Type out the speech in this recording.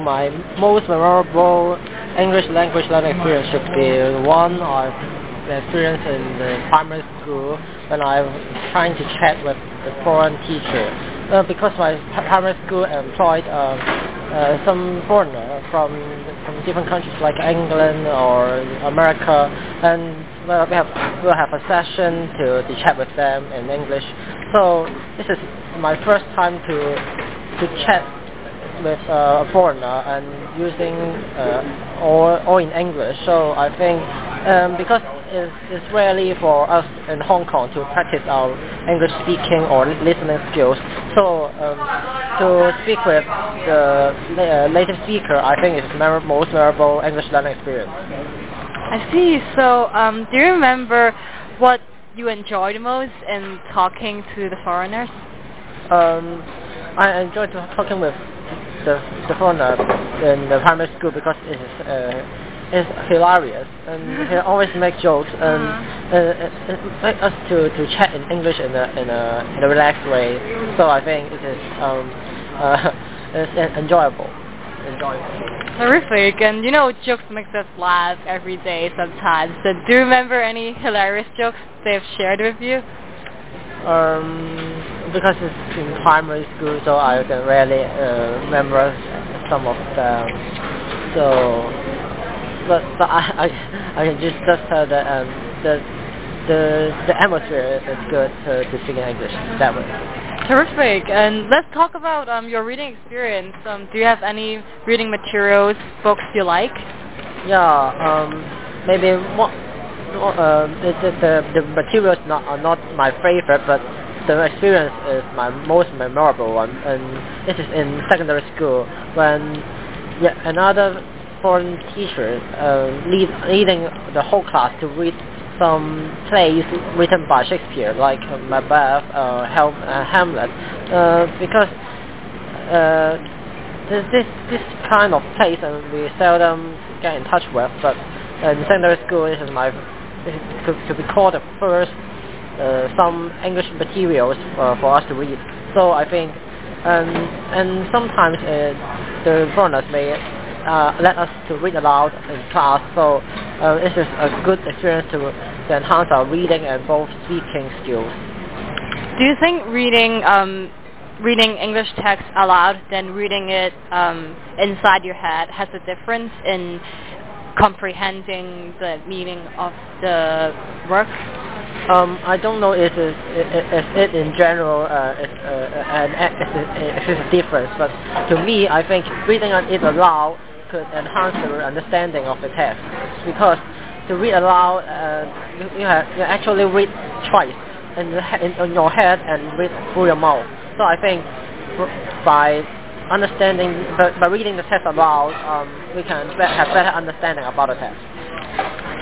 My most memorable English language learning experience should be one I've experienced in the primary school when I was trying to chat with the foreign teacher. Because my primary school employed some foreigner from different countries like England or America, and we'll have a session to chat with them in English. So this is my first time to chat with a foreigner and using all in English. So I think because it's rarely for us in Hong Kong to practice our English speaking or listening skills. So to speak with the native speaker, I think is most memorable English learning experience. I see. So do you remember what you enjoyed the most in talking to the foreigners? I enjoyed talking with the foreigner in the primary school because it's hilarious and he always makes jokes and it makes us to chat in English in a relaxed way. So I think it is it's enjoyable. Terrific. And jokes makes us laugh every day sometimes. So do you remember any hilarious jokes they've shared with you? Because it's in primary school, so I can rarely remember some of them. So, but I can just tell that the atmosphere is good to speak in English that way. Terrific. And let's talk about your reading experience. Do you have any reading materials, books you like? Yeah. Maybe what. The materials are not my favorite, but the experience is my most memorable one, and this is in secondary school when another foreign teacher leading the whole class to read some plays written by Shakespeare, like Macbeth, Hamlet, because this kind of plays and we seldom get in touch with, but in secondary school this is to be called the first some English materials for us to read. So I think and sometimes the foreigners may let us to read aloud in class. So this is a good experience to enhance our reading and both speaking skills. Do you think reading English text aloud than reading it inside your head has a difference in comprehending the meaning of the work? I don't know if it in general is a difference, but to me I think reading it aloud could enhance the understanding of the text, because to read aloud you actually read twice in your head and read through your mouth. So I think by reading the text aloud we can have better understanding about the text.